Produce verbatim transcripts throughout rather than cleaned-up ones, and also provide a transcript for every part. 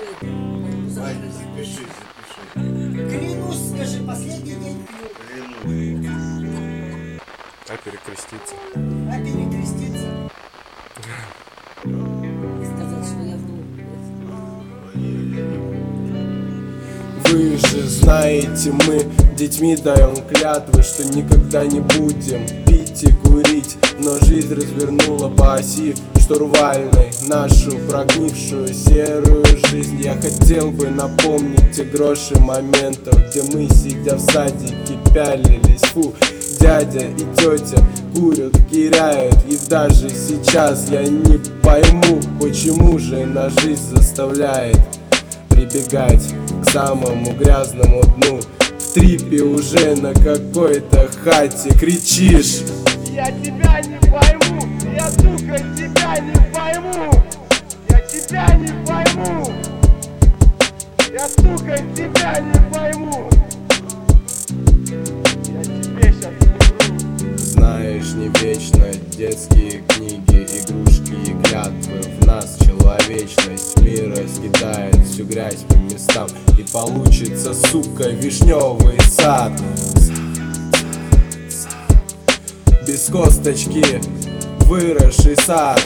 это. Он Ваня, завтра запиши, запишет. запиши. Клянусь, скажи, последний день пью. Клянусь. А перекреститься? А перекреститься? И сказать, что я вру. Вы же знаете, мы детьми даем клятвы, что никогда не будем пить и курить. Но жизнь развернула по оси штурвальной нашу прогнившую серую жизнь. Я хотел бы напомнить те гроши моментов, где мы, сидя в садике, пялились. Фу, дядя и тетя курят, киряют. И даже сейчас я не пойму, почему же на жизнь заставляет прибегать к самому грязному дну. В трипе уже на какой-то хате кричишь: я тебя не пойму, я, сука, тебя не пойму, я тебя не пойму, я, сука, тебя не пойму, я тебе щас не вру. знаешь, не вечно детские книги, игрушки и клятвы. В нас человечность мира скидает всю грязь по местам, и получится, сука, вишневый сад. Без косточки выросший сад.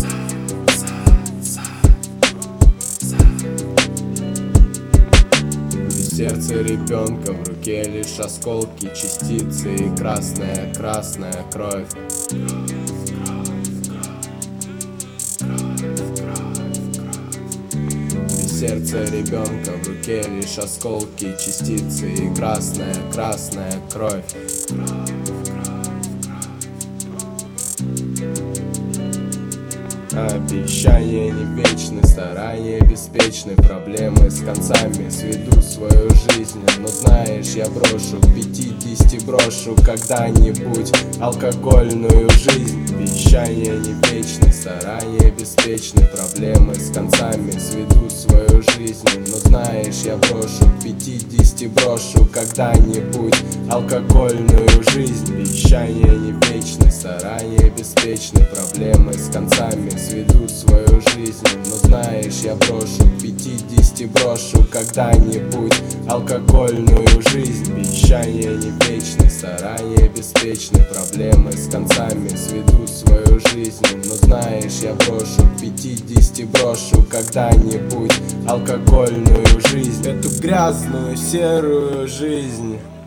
Без сердца ребенка в руке лишь осколки, частицы и красная, красная кровь. Без сердца ребенка в руке лишь осколки, частицы и красная, красная кровь. Обещания не вечны, старания беспечны, проблемы с концами сведу свою жизнь. Но знаешь, я брошу к пятидесяти, брошу когда-нибудь алкогольную жизнь. Обещания не вечны, старания беспечны, проблемы с концами сведу свою жизнь. Но знаешь, я брошу к пятидесяти, брошу когда-нибудь алкогольную жизнь. Обещания не вечны, старания беспечны, проблемы с концами сведу свою жизнь. Но знаешь, я брошу к пятидесяти, брошу когда-нибудь алкогольную жизнь. Обещания не вечны, старания беспечны, проблемы с концами сведу свою жизнь. Но знаешь, я брошу к пятидесяти, брошу когда-нибудь алкогольную жизнь. Эту грязную серую жизнь.